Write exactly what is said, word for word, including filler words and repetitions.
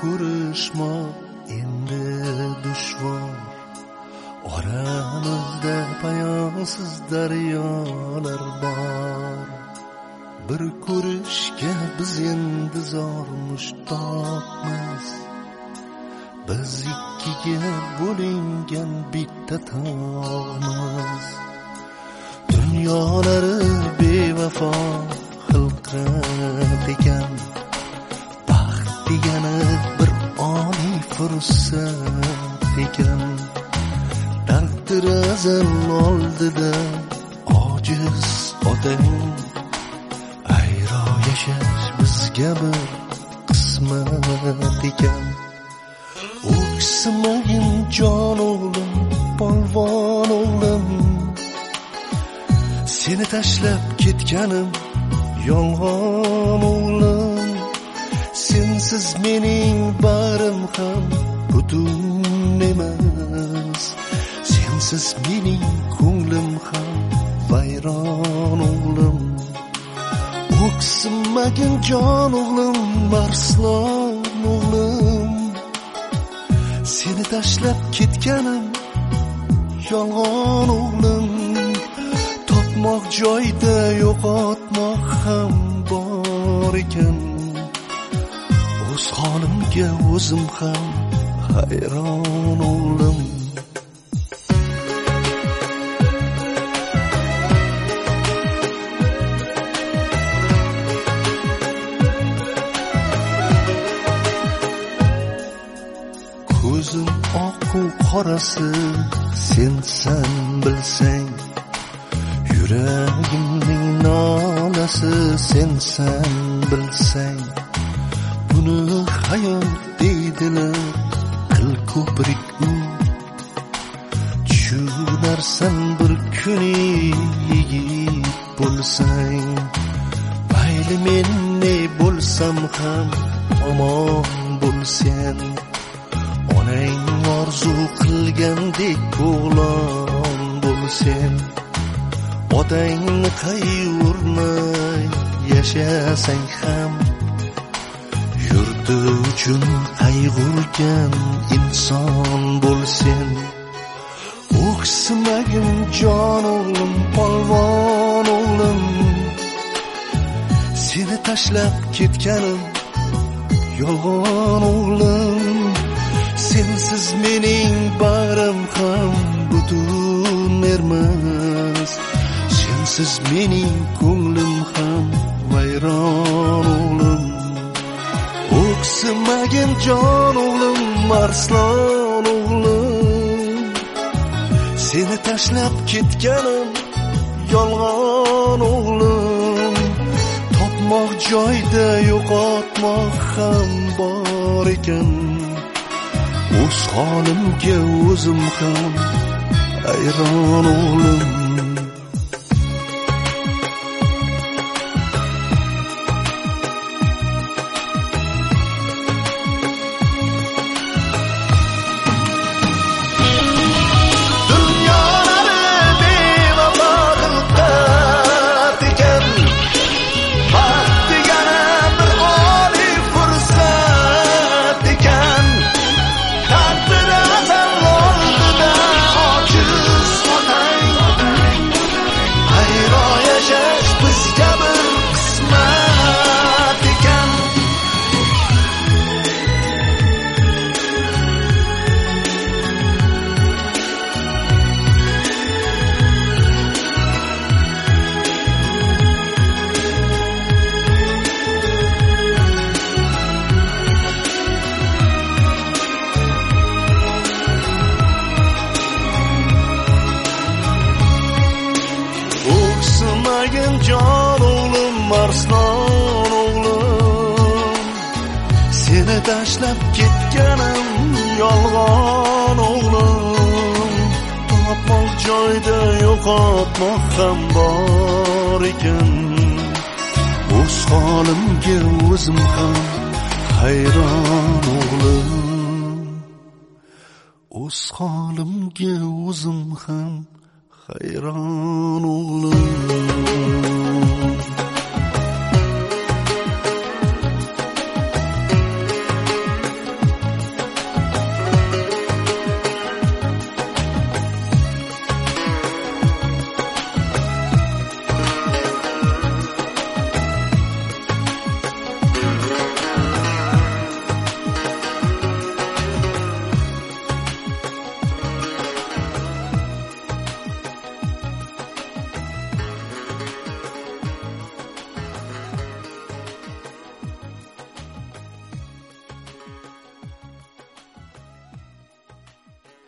ko'rishmoq endi dushvor. Oramizda poyonsiz daryolar bor. Bir ko'rishga biz endi zor mushtoqmiz. Biz ikkiga bo'lingan bitta tog'miz. Dunyolari bevafo xilqat ekan. Baxt degani bir oliy fursat ekan. Taqdir azal oldida ojiz otang. Ayro yashash bizga bir qismat ekan. O'ksimagin jon o'g'lim, polvon o'g'lim. Seni tashlab ketganim yolg'on o'g'lim. Sensiz mening barim ham butun emas. Sensiz mening ko'nglim ham vayron o'g'lim. O'ksimagin jon o'g'lim, arslon o'g'lim. Seni tashlab ketganim yolg'on o'g'lim. Topmoq joyda yo'qotmoq ham bor ekan. O'z holimga o'zim ham hayron o'g'lim. Ko'zim oq-u qorasi sensan bilsang. Yuragimning nolasi sensan bilsang. Buni hayot deydilar, qil ko'prik u. Tushunarsan bir kuni yigit bo'lsang. Mayli men ne bo'lsam ham omon bo'lsan. Onang orzu qilgandek o'g'lon bo'lsan. Otangni qayg'urmay yashasang ham. Yurti uchun qayg'urgan inson bo'lsan. O'ksimagin jon o'g'lim, polvon o'g'lim. Seni tashlab ketganim yolg'on o'g'lim. Sensiz mening barim ham butun emas. Sensiz mening ko'nglim ham vayron o'g'lim. O'ksimagin jon o'g'lim, arslon o'g'lim. Seni tashlab ketganim yolg'on o'g'lim. Topmoq joyda yo'qotmoq ham bor ekan. O'z holimga o'zim ham hayron o'g'lim. O'ksimagin jon o'g'lim, arslon o'g'lim. Seni tashlab ketganim yolg'on o'g'lim. Topmoq joyda yo'qotmoq ham bor ekan. O'z holimga o'zim ham hayron o'g'lim. O'z holimga o'zim ham hayron o'g'lim.